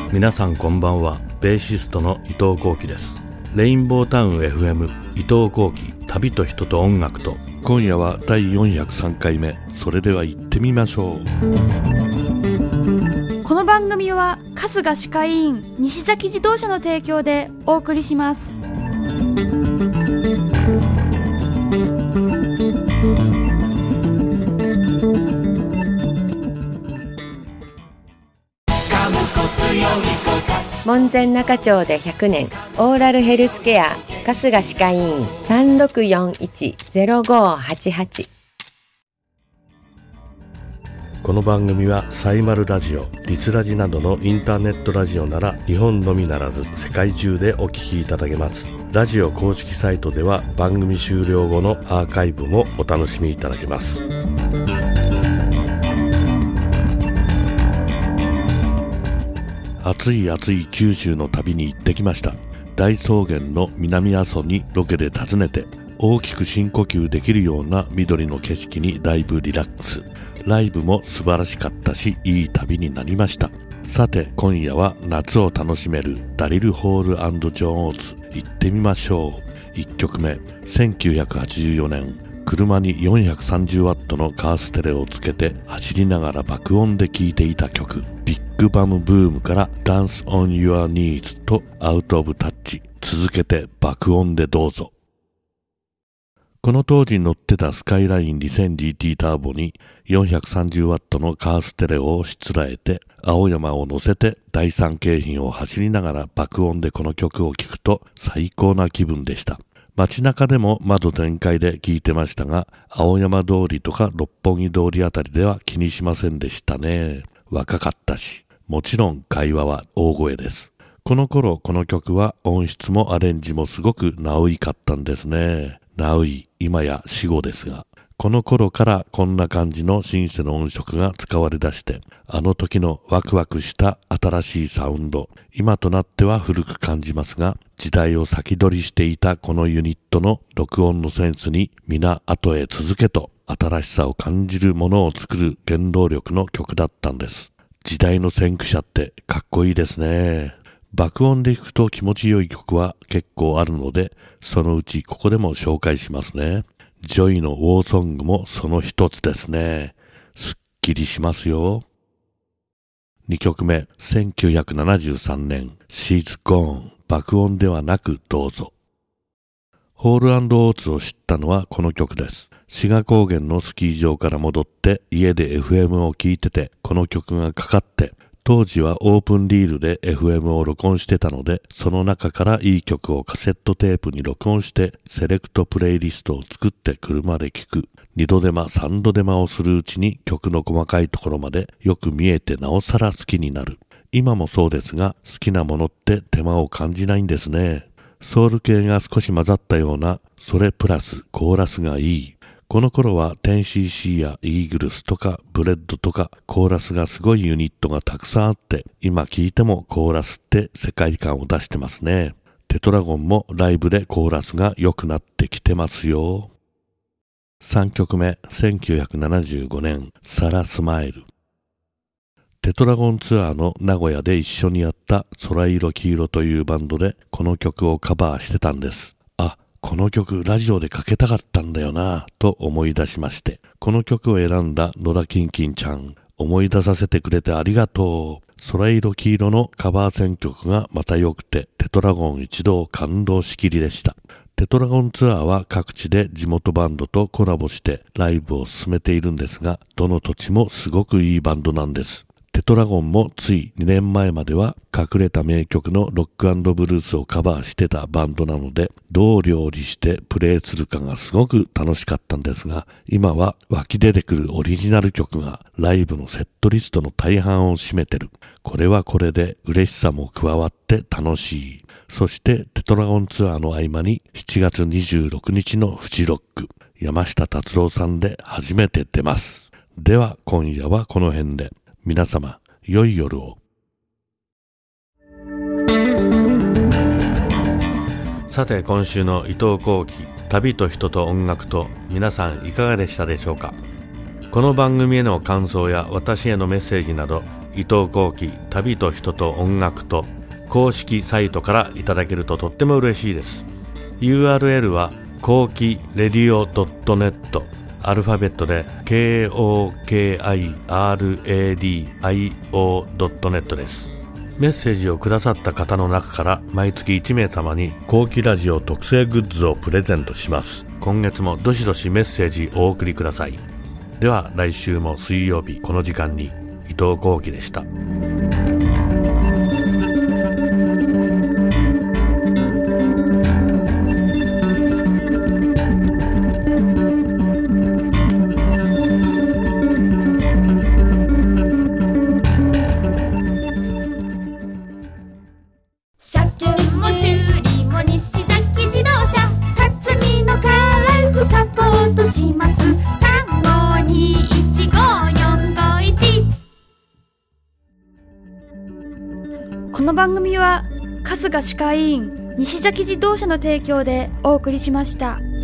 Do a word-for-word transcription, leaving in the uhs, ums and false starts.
皆さんこんばんは。ベーシストの伊藤幸喜です。レインボータウン エフエム 伊藤幸喜、旅と人と音楽と。今夜はだいよんひゃくさんかいめ。それでは行ってみましょう。 この番組は春日歯科医院西崎自動車の提供でお送りします。 門前仲町でひゃくねん、オーラルヘルスケア春日歯科医院 さんろくよんいち ゼロごはちはち。 この番組はサイマルラジオ、リスラジなどのインターネットラジオなら日本のみならず世界中でお聞きいただけます。ラジオ公式サイトでは番組終了後のアーカイブもお楽しみいただけます。暑い暑い九州の旅に行ってきました。大草原の南阿蘇にロケで訪ねて、大きく深呼吸できるような緑の景色にだいぶリラックス。ライブも素晴らしかったし、いい旅になりました。さて今夜は夏を楽しめるダリル・ホール&ジョーンズ行ってみましょう。いっきょくめ、せんきゅうひゃくはちじゅうよねん、車に よんひゃくさんじゅうワット のカーステレオをつけて走りながら爆音で聴いていた曲、ビッグバムブームからダンスオンユアニーズとアウトオブタッチ、続けて爆音でどうぞ。この当時乗ってたスカイライン にせんジーティー ターボに よんひゃくさんじゅうワット のカーステレオをしつらえて、青山を乗せて第三京浜を走りながら爆音でこの曲を聴くと最高な気分でした。街中でも窓全開で聴いてましたが、青山通りとか六本木通りあたりでは気にしませんでしたね。若かったし、もちろん会話は大声です。この頃この曲は音質もアレンジもすごくナウイかったんですね。ナウイ、今や死語ですが、この頃からこんな感じのシンセの音色が使われ出して、あの時のワクワクした新しいサウンド、今となっては古く感じますが、時代を先取りしていたこのユニットの録音のセンスに皆後へ続けと新しさを感じるものを作る原動力の曲だったんです。時代の先駆者ってかっこいいですね。爆音で弾くと気持ちよい曲は結構あるので、そのうちここでも紹介しますね。ジョイのウォーソングもその一つですね。すっきりしますよ。にきょくめ、せんきゅうひゃくななじゅうさんねん、She's Gone、爆音ではなくどうぞ。ホール&オーツを知ったのはこの曲です。志賀高原のスキー場から戻って家で エフエム を聴いてて、この曲がかかって、当時はオープンリールで エフエム を録音してたので、その中からいい曲をカセットテープに録音してセレクトプレイリストを作って車で聴く。二度手間三度手間をするうちに曲の細かいところまでよく見えてなおさら好きになる。今もそうですが、好きなものって手間を感じないんですね。ソウル系が少し混ざったような、それプラスコーラスがいい。この頃は テンシーシー やイーグルスとかブレッドとかコーラスがすごいユニットがたくさんあって、今聴いてもコーラスって世界観を出してますね。テトラゴンもライブでコーラスが良くなってきてますよ。さんきょくめ、せんきゅうひゃくななじゅうごねん、サラスマイル。テトラゴンツアーの名古屋で一緒にやった空色黄色というバンドでこの曲をカバーしてたんです。あ、この曲ラジオでかけたかったんだよなぁと思い出しまして、この曲を選んだ野田キンキンちゃん、思い出させてくれてありがとう。空色黄色のカバー選曲がまた良くて、テトラゴン一同感動しきりでした。テトラゴンツアーは各地で地元バンドとコラボしてライブを進めているんですが、どの土地もすごくいいバンドなんです。テトラゴンもついにねんまえまでは隠れた名曲のロック&ブルースをカバーしてたバンドなので、どう料理してプレイするかがすごく楽しかったんですが、今は湧き出てくるオリジナル曲がライブのセットリストの大半を占めてる。これはこれで嬉しさも加わって楽しい。そしてテトラゴンツアーの合間にしちがつにじゅうろくにちのフジロック、山下達郎さんで初めて出ます。では今夜はこの辺で。皆様、良い夜を。さて今週の伊藤幸喜、旅と人と音楽と、皆さんいかがでしたでしょうか。 この番組への感想や私へのメッセージなど、伊藤幸喜旅と人と音楽と公式サイトからいただけるととっても嬉しいです。 ユーアールエル は幸喜レディオ ドットネット、 アルファベットで ケーオーケーアイアールエーディーアイオー ドットネット です。メッセージをくださった方の中から毎月いち名様に幸喜ラジオ特製グッズをプレゼントします。今月もどしどしメッセージお送りください。では来週も水曜日この時間に、伊藤幸喜でした。 車検も修理も西崎自動車、辰巳のカラフサポートします。さんごにいちごよんごいち。この番組は春日歯科医院西崎自動車の提供でお送りしました。